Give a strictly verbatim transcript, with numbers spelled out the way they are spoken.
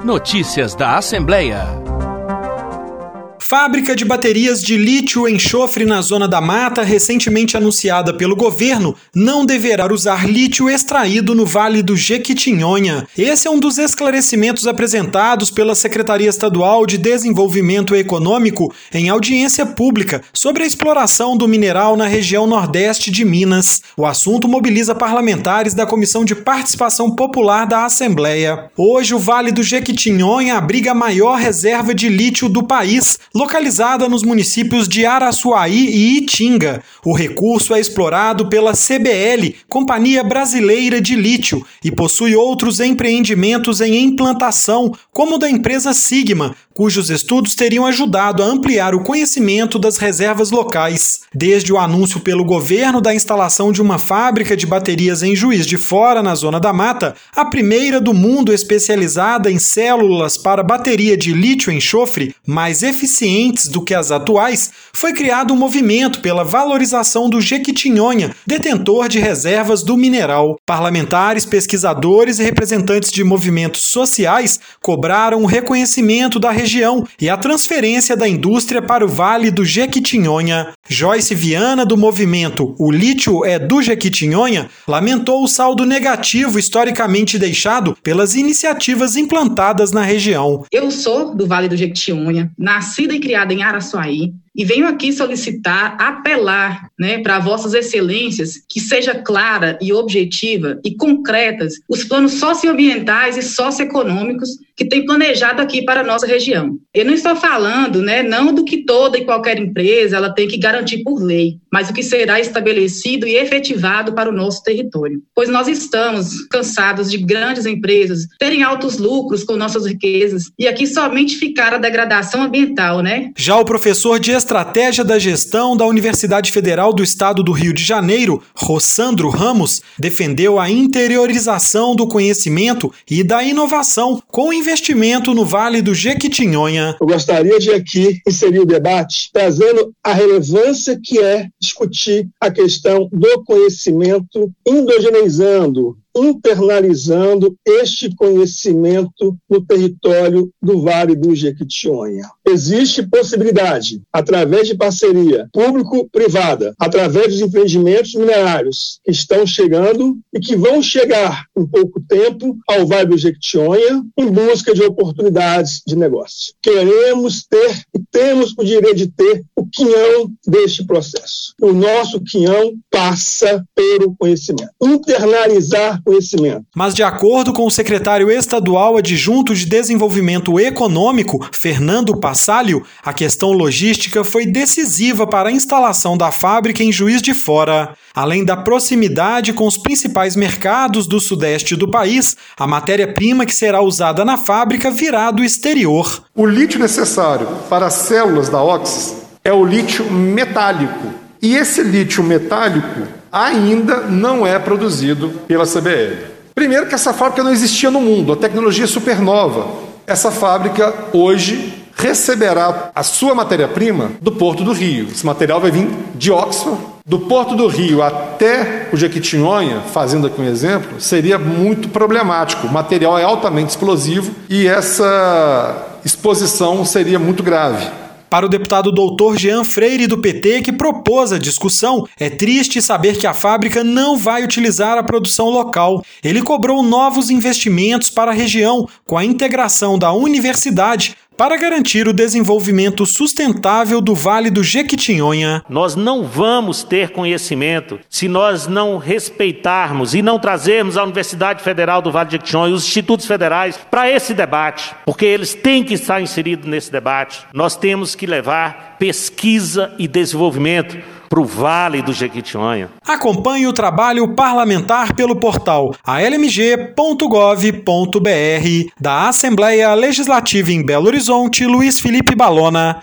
Notícias da Assembleia. Fábrica de baterias de lítio-enxofre na Zona da Mata, recentemente anunciada pelo governo, não deverá usar lítio extraído no Vale do Jequitinhonha. Esse é um dos esclarecimentos apresentados pela Secretaria Estadual de Desenvolvimento Econômico em audiência pública sobre a exploração do mineral na região nordeste de Minas. O assunto mobiliza parlamentares da Comissão de Participação Popular da Assembleia. Hoje, o Vale do Jequitinhonha abriga a maior reserva de lítio do país, localizada nos municípios de Araçuaí e Itinga. O recurso é explorado pela C B L, Companhia Brasileira de Lítio, e possui outros empreendimentos em implantação, como o da empresa Sigma, cujos estudos teriam ajudado a ampliar o conhecimento das reservas locais. Desde o anúncio pelo governo da instalação de uma fábrica de baterias em Juiz de Fora, na Zona da Mata, a primeira do mundo especializada em células para bateria de lítio-enxofre mais eficientes do que as atuais, foi criado um movimento pela valorização do Jequitinhonha, detentor de reservas do mineral. Parlamentares, pesquisadores e representantes de movimentos sociais cobraram o reconhecimento da região e a transferência da indústria para o Vale do Jequitinhonha. Joyce Viana, do movimento O Lítio é do Jequitinhonha, lamentou o saldo negativo historicamente deixado pelas iniciativas implantadas na região. Eu sou do Vale do Jequitinhonha, nascida e criada em Araçuaí, e venho aqui solicitar, apelar, né, para vossas excelências, que seja clara e objetiva e concretas os planos socioambientais e socioeconômicos que tem planejado aqui para a nossa região. Eu não estou falando, né, não do que toda e qualquer empresa ela tem que garantir por lei, mas o que será estabelecido e efetivado para o nosso território. Pois nós estamos cansados de grandes empresas terem altos lucros com nossas riquezas e aqui somente ficar a degradação ambiental, né? Já o professor de Estratégia da Gestão da Universidade Federal do Estado do Rio de Janeiro, Rossandro Ramos, defendeu a interiorização do conhecimento e da inovação com investimento no Vale do Jequitinhonha. Eu gostaria de aqui inserir o debate trazendo a relevância que é discutir a questão do conhecimento, endogeneizando, internalizando este conhecimento no território do Vale do Jequitinhonha. Existe possibilidade, através de parceria público-privada, através dos empreendimentos minerários que estão chegando e que vão chegar em pouco tempo ao Vale do Jequitinhonha em busca de oportunidades de negócio. Queremos ter e temos o direito de ter o quinhão deste processo. O nosso quinhão passa pelo conhecimento. Internalizar conhecimento. Mas, de acordo com o secretário estadual adjunto de Desenvolvimento Econômico, Fernando Passalio, a questão logística foi decisiva para a instalação da fábrica em Juiz de Fora. Além da proximidade com os principais mercados do sudeste do país, a matéria-prima que será usada na fábrica virá do exterior. O lítio necessário para as células da Oxys é o lítio metálico. E esse lítio metálico ainda não é produzido pela C B L. Primeiro que essa fábrica não existia no mundo, a tecnologia é super nova. Essa fábrica hoje receberá a sua matéria-prima do Porto do Rio. Esse material vai vir de Oxford. Do Porto do Rio até o Jequitinhonha, fazendo aqui um exemplo, seria muito problemático. O material é altamente explosivo e essa exposição seria muito grave. Para o deputado doutor Jean Freire, do P T, que propôs a discussão, é triste saber que a fábrica não vai utilizar a produção local. Ele cobrou novos investimentos para a região, com a integração da universidade, para garantir o desenvolvimento sustentável do Vale do Jequitinhonha. Nós não vamos ter conhecimento se nós não respeitarmos e não trazermos a Universidade Federal do Vale do Jequitinhonha e os institutos federais para esse debate, porque eles têm que estar inseridos nesse debate. Nós temos que levar pesquisa e desenvolvimento para o Vale do Jequitinhonha. Acompanhe o trabalho parlamentar pelo portal a l m g ponto gov ponto b r. Da Assembleia Legislativa em Belo Horizonte, Luiz Felipe Balona.